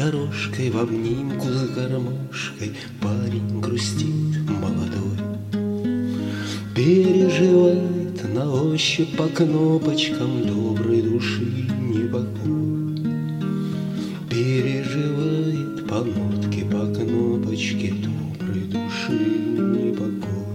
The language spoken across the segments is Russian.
дорожкой в обнимку с гармошкой парень грустит молодой. Переживает на ощупь по кнопочкам доброй души непокой. Переживает по нотке, по кнопочке доброй души непокой.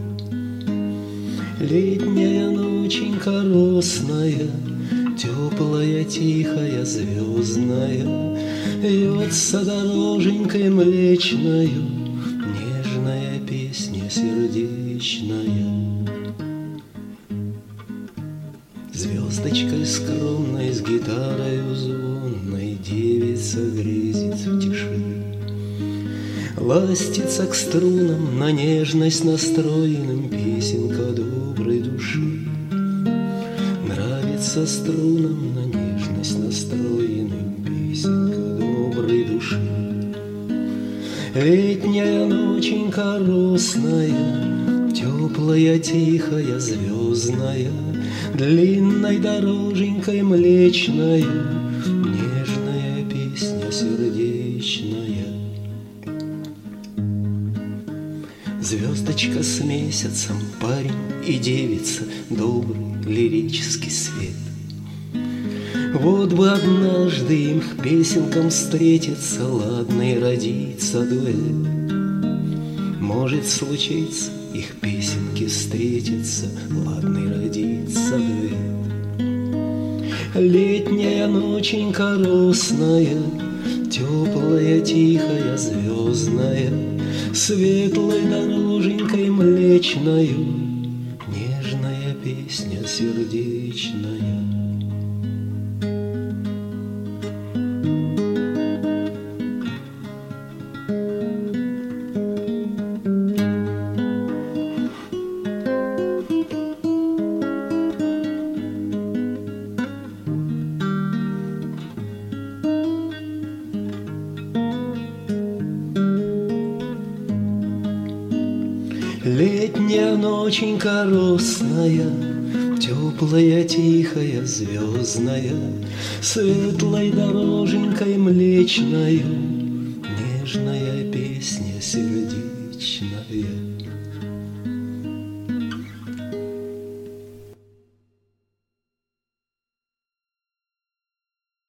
Летняя ноченька росная, теплая, тихая, звездная, вьется дороженькой млечною нежная песня сердечная. Звездочкой скромной с гитарою звонной девица грезит в тиши, ластится к струнам на нежность настроенным песенка доброй души. Нравится струнам на нежность настроенным песенка доброй души. Летняя ноченька росная, теплая, тихая, звездная, длинной дороженькой млечною нежная песня сердечная. Звездочка с месяцем, парень и девица, добрый лирический свет. Вот бы однажды им к песенкам встретиться, ладно и родиться дуэт. Может случиться, их песенки встретятся, ладно и родиться дуэт. Летняя ноченька росная, теплая, тихая, звездная, светлой дороженькой млечною нежная песня сердечная. Летняя ноченька росная, теплая, тихая, звездная, светлой дороженькой млечною нежная песня сердечная.